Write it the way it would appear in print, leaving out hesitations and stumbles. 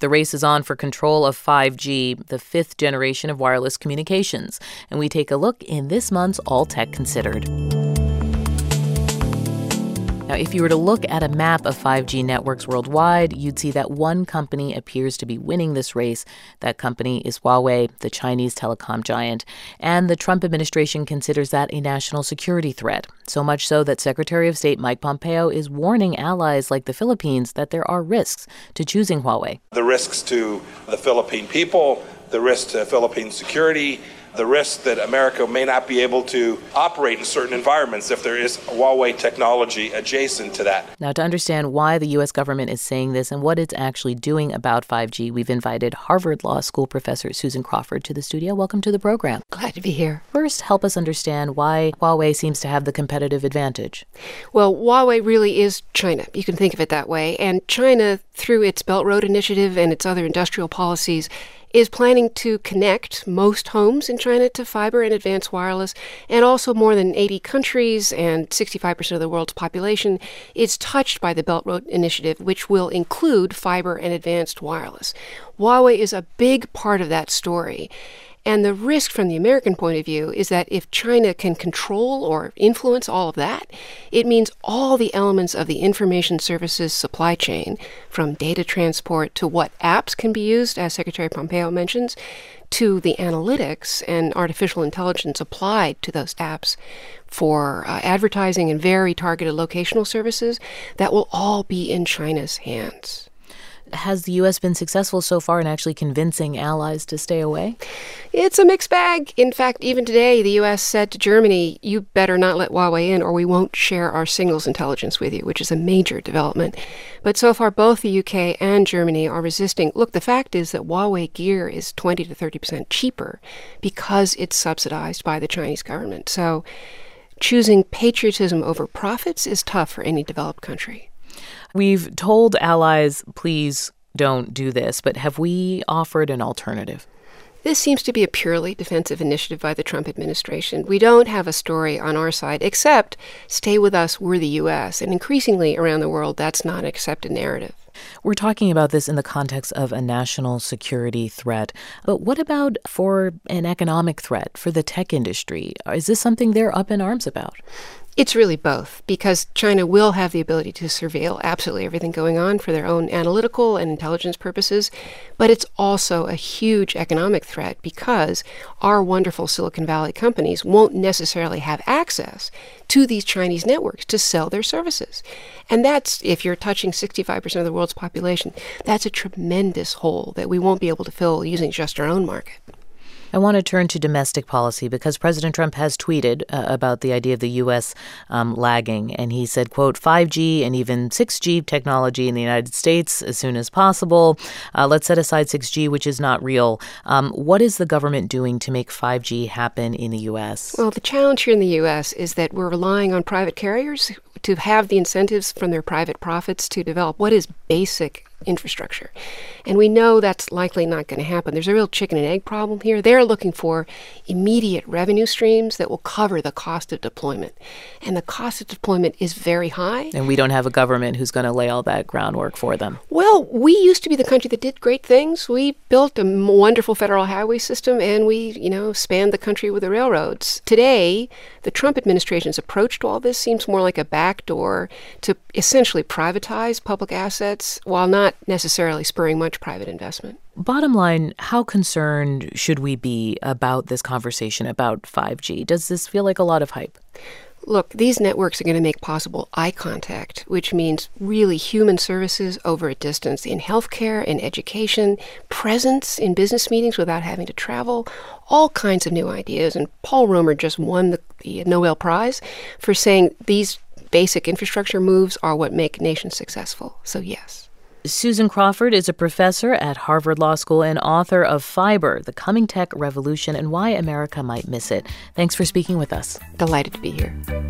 The race is on for control of 5G, the fifth generation of wireless communications. And we take a look in this month's All Tech Considered. Now, if you were to look at a map of 5G networks worldwide, you'd see that one company appears to be winning this race. That company is Huawei, the Chinese telecom giant. And the Trump administration considers that a national security threat. So much so that Secretary of State Mike Pompeo is warning allies like the Philippines that there are risks to choosing Huawei. The risks to the Philippine people, the risk to Philippine security, the risk that America may not be able to operate in certain environments if there is Huawei technology adjacent to that. Now, to understand why the U.S. government is saying this and what it's actually doing about 5G, we've invited Harvard Law School professor Susan Crawford to the studio. Welcome to the program. Glad to be here. First, help us understand why Huawei seems to have the competitive advantage. Well, Huawei really is China. You can think of it that way. And China, through its Belt Road Initiative and its other industrial policies, is planning to connect most homes in China to fiber and advanced wireless, and also more than 80 countries and 65% of the world's population is touched by the Belt Road Initiative, which will include fiber and advanced wireless. Huawei is a big part of that story. And the risk from the American point of view is that if China can control or influence all of that, it means all the elements of the information services supply chain, from data transport to what apps can be used, as Secretary Pompeo mentions, to the analytics and artificial intelligence applied to those apps for advertising and very targeted locational services, that will all be in China's hands. Has the U.S. been successful so far in actually convincing allies to stay away? It's a mixed bag. In fact, even today, the U.S. said to Germany, you better not let Huawei in or we won't share our signals intelligence with you, which is a major development. But so far, both the U.K. and Germany are resisting. Look, the fact is that Huawei gear is 20 to 30% cheaper because it's subsidized by the Chinese government. So choosing patriotism over profits is tough for any developed country. We've told allies, please don't do this, but have we offered an alternative? This seems to be a purely defensive initiative by the Trump administration. We don't have a story on our side except stay with us, we're the U.S. And increasingly around the world, that's not an accepted narrative. We're talking about this in the context of a national security threat. But what about for an economic threat for the tech industry? Is this something they're up in arms about? It's really both, because China will have the ability to surveil absolutely everything going on for their own analytical and intelligence purposes, but it's also a huge economic threat because our wonderful Silicon Valley companies won't necessarily have access to these Chinese networks to sell their services. And that's, if you're touching 65% of the world's population, that's a tremendous hole that we won't be able to fill using just our own market. I want to turn to domestic policy because President Trump has tweeted about the idea of the U.S. Lagging. And he said, quote, 5G and even 6G technology in the United States as soon as possible. Let's set aside 6G, which is not real. What is the government doing to make 5G happen in the U.S.? Well, the challenge here in the U.S. is that we're relying on private carriers to have the incentives from their private profits to develop what is basic infrastructure. And we know that's likely not going to happen. There's a real chicken and egg problem here. They're looking for immediate revenue streams that will cover the cost of deployment. And the cost of deployment is very high. And we don't have a government who's going to lay all that groundwork for them. Well, we used to be the country that did great things. We built a wonderful federal highway system and we, spanned the country with the railroads. Today, the Trump administration's approach to all this seems more like a backdoor to essentially privatize public assets while not necessarily spurring much private investment. Bottom line, how concerned should we be about this conversation about 5G? Does this feel like a lot of hype? Look, these networks are going to make possible eye contact, which means really human services over a distance in healthcare, in education, presence in business meetings without having to travel, all kinds of new ideas. And Paul Romer just won the Nobel Prize for saying these basic infrastructure moves are what make nations successful. So yes. Susan Crawford is a professor at Harvard Law School and author of Fiber, The Coming Tech Revolution and Why America Might Miss It. Thanks for speaking with us. Delighted to be here.